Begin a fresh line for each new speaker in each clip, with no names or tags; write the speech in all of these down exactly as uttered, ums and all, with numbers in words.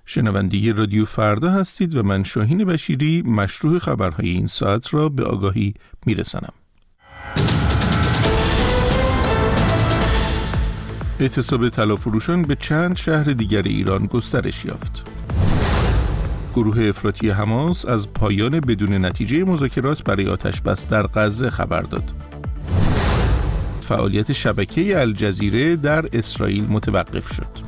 شنونده رادیو فردا هستید و من شاهین بشیری مشروح خبرهای این ساعت را به آگاهی میرسانم. اعتصاب طلافروشان به چند شهر دیگر ایران گسترش یافت. گروه افراطی حماس از پایان بدون نتیجه مذاکرات برای آتش‌بس در غزه خبر داد. فعالیت شبکه الجزیره در اسرائیل متوقف شد.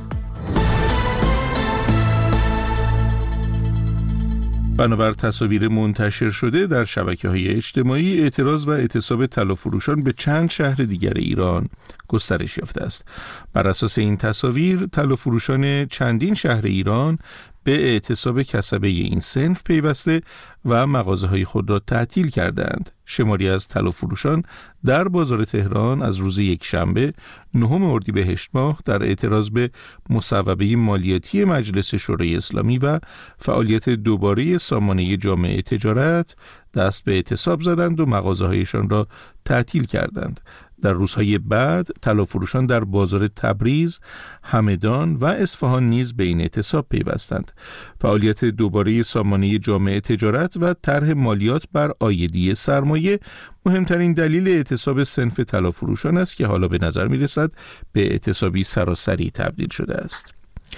بنابر تصاویر منتشر شده در شبکه‌های اجتماعی، اعتراض و اعتصاب طلافروشان به چند شهر دیگر ایران گسترش یافته است. بر اساس این تصاویر، طلافروشان چندین شهر ایران به اعتصاب کسبه این صنف پیوسته و مغازه‌های خود را تعطیل کردند. شماری از طلافروشان در بازار تهران از روز یکشنبه نهم اردیبهشت ماه در اعتراض به مصوبه مالیاتی مجلس شورای اسلامی و فعالیت دوباره سامانه جامعه تجارت دست به اعتصاب زدند و مغازه‌هایشان را تعطیل کردند. در روزهای بعد طلافروشان در بازار تبریز، همدان و اصفهان نیز به این اعتصاب پیوستند. فعالیت دوباره سامانه جامعه تجارت و طرح مالیات بر عایدی سرمایه مهمترین دلیل اعتصاب صنف طلافروشان است که حالا به نظر می‌رسد به اعتصابی سراسری تبدیل شده است.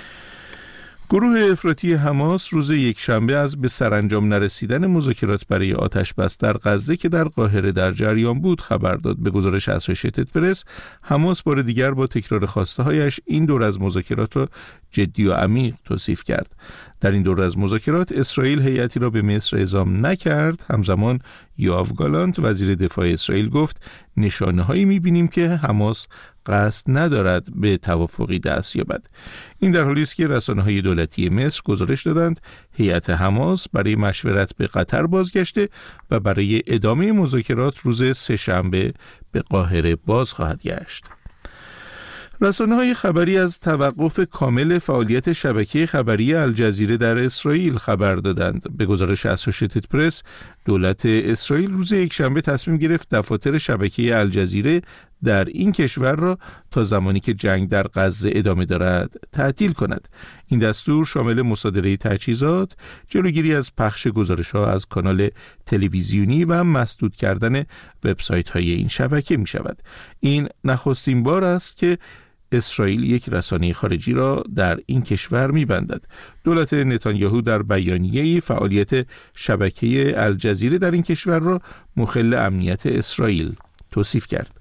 گروه افراطی حماس روز یکشنبه از به سرانجام نرسیدن مذاکرات برای آتش‌بس در غزه که در قاهره در جریان بود خبر داد. به گزارش اسوشییتد پرس، حماس بار دیگر با تکرار خواسته‌هایش این دور از مذاکرات را جدی و عمیق توصیف کرد. در این دور از مذاکرات اسرائیل هیئتی را به مصر اعزام نکرد. همزمان یوآو گالانت وزیر دفاع اسرائیل گفت نشانه‌هایی می‌بینیم که حماس قصد ندارد به توافقی دست یابد. این در حالی است که رسانه‌های دولتی مصر گزارش دادند هیئت حماس برای مشورت به قطر بازگشته و برای ادامه مذاکرات روز سه‌شنبه به قاهره باز خواهد گشت. رسانه‌های خبری از توقف کامل فعالیت شبکه خبری الجزیره در اسرائیل خبر دادند. به گزارش اسوشییتد پرس، دولت اسرائیل روز یکشنبه تصمیم گرفت دفاتر شبکه الجزیره در این کشور را تا زمانی که جنگ در غزه ادامه دارد تعطیل کند. این دستور شامل مصادره تجهیزات، جلوگیری از پخش گزارش‌ها از کانال تلویزیونی و مسدود کردن وبسایت‌های این شبکه می‌شود. این نخستین بار است که اسرائیل یک رسانه خارجی را در این کشور می‌بندد. دولت نتانیاهو در بیانیه‌ای فعالیت شبکه الجزیره در این کشور را مخل امنیت اسرائیل توصیف کرد.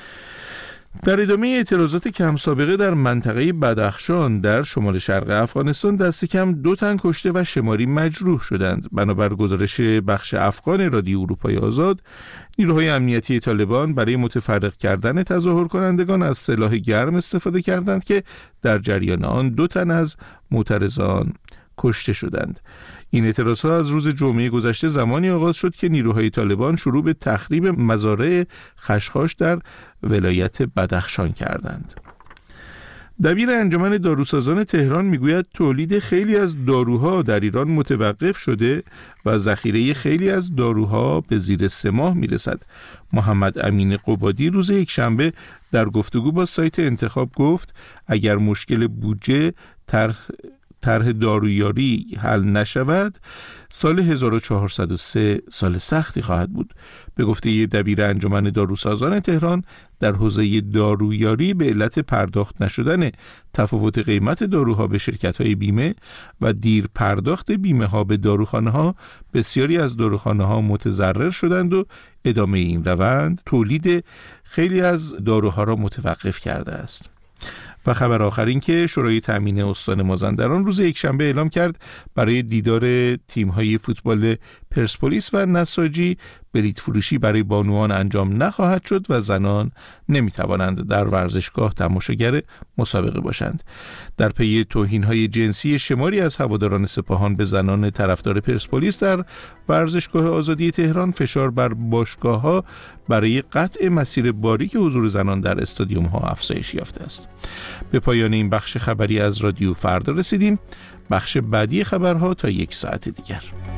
در ادامه اعتراضات کم سابقه در منطقه بدخشان در شمال شرق افغانستان دست کم دو تن کشته و شماری مجروح شدند. بنابر گزارش بخش افغان رادیو اروپای آزاد، نیروهای امنیتی طالبان برای متفرق کردن تظاهر کنندگان از سلاح گرم استفاده کردند که در جریان آن دو تن از معترضان کشته شدند. این اعتراضها از روز جمعه گذشته زمانی آغاز شد که نیروهای طالبان شروع به تخریب مزارع خشخاش در ولایت بدخشان کردند. دبیر انجمن داروسازان تهران میگوید تولید خیلی از داروها در ایران متوقف شده و ذخیره خیلی از داروها به زیر سه ماه میرسد. محمد امین قبادی روز یکشنبه در گفتگو با سایت انتخاب گفت اگر مشکل بودجه طرح طرح دارویاری حل نشود، سال هزار و چهارصد و سه سال سختی خواهد بود. به گفته دبیر انجمن داروسازان تهران، در حوزه دارویاری به علت پرداخت نشدن تفاوت قیمت داروها به شرکت‌های بیمه و دیر پرداخت بیمه ها به داروخانه ها، بسیاری از داروخانه ها متضرر شدند و ادامه این روند تولید خیلی از داروها را متوقف کرده است. و خبر آخر این که شورای تامین استان مازندران روز یکشنبه اعلام کرد برای دیدار تیم‌های فوتبال پرسپولیس و نساجی بلیط فروشی برای بانوان انجام نخواهد شد و زنان نمیتوانند در ورزشگاه تماشاگر مسابقه باشند. در پی توهین‌های جنسی شماری از هواداران سپاهان به زنان طرفدار پرسپولیس در ورزشگاه آزادی تهران، فشار بر باشگاه‌ها برای قطع مسیر باریک حضور زنان در استادیوم‌ها افزایش یافته است. به پایان این بخش خبری از رادیو فردا رسیدیم. بخش بعدی خبرها تا یک ساعت دیگر.